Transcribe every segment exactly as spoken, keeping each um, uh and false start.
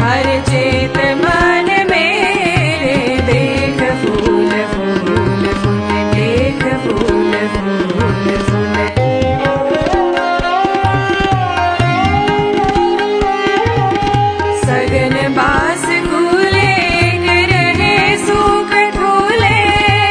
हर चेत मन मेरे देख फूल फूल फूल देख फूल फूल फूल। सगन बास कूले रहे सूख ठूले,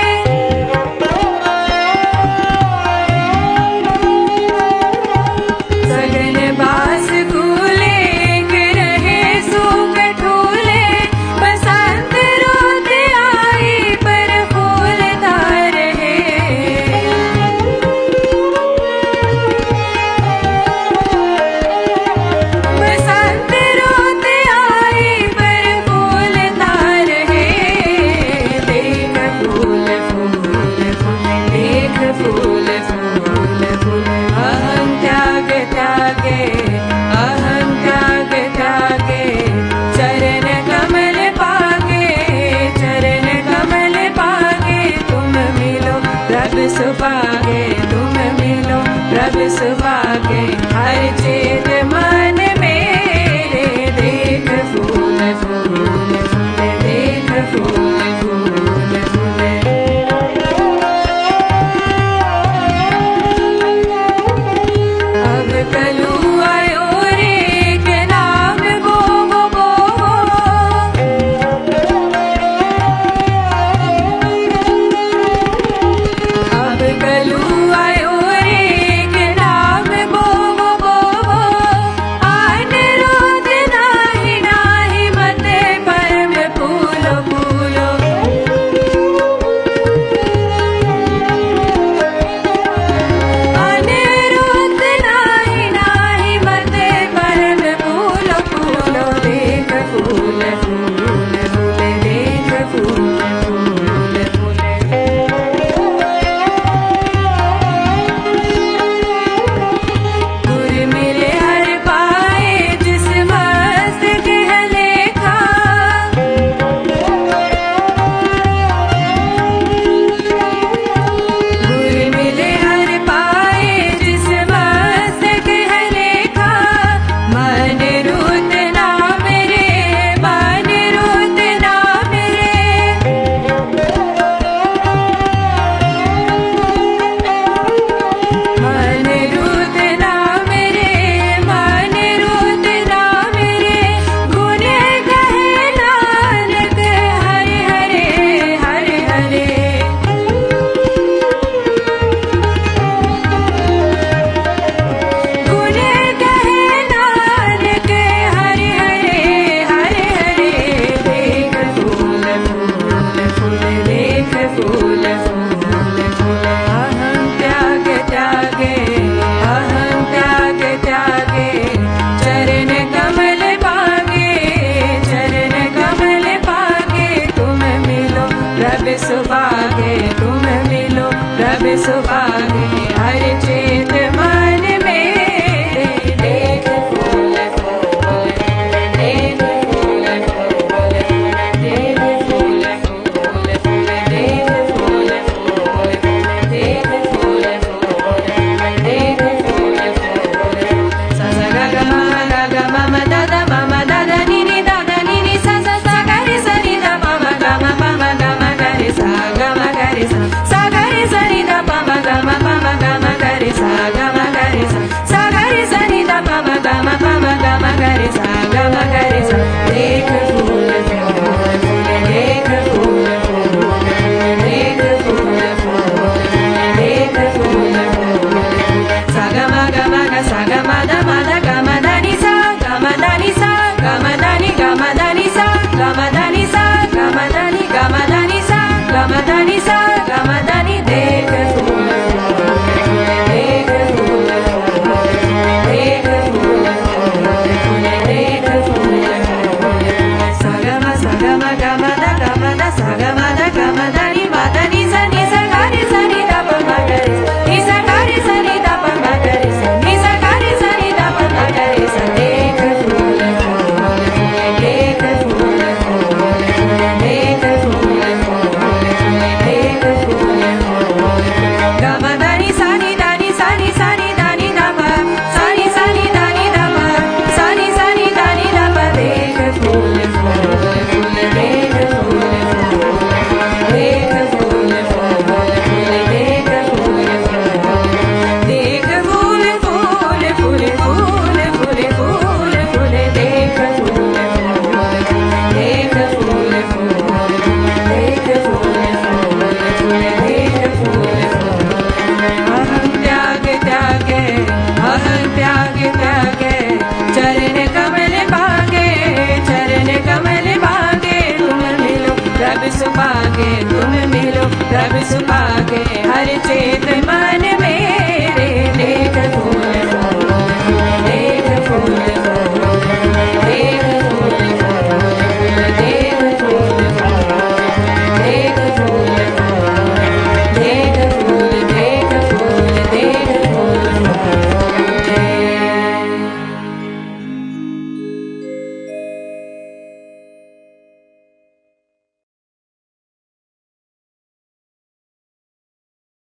सगन बास कूले रहे सूख ठूले। बसंत रोत आई पर फूलता रहे, बसंत रोत आई पर फूलता रहे। देख फूल फूल फूल देख फूल फूल फूल। अहं त्याग त्यागे अहं त्याग त्यागे चरण कमल पागे, चरण कमल पागे। तुम मिलो प्रभु सुभागे, तुम मिलो प्रभु सुभागे। हर चेत मन मेरे देख फूल फूल फूल देख फूल फूल फूल। अब कलू आयो रे के नाम बो बो बो, अब कलू आयो रे के नाम बो बो बो। आन रोद नाही नाही मते परम फूलो फूलो, अनिरुद्ध नाही नाही मते परम फूलो फूलो। देख फूल फूल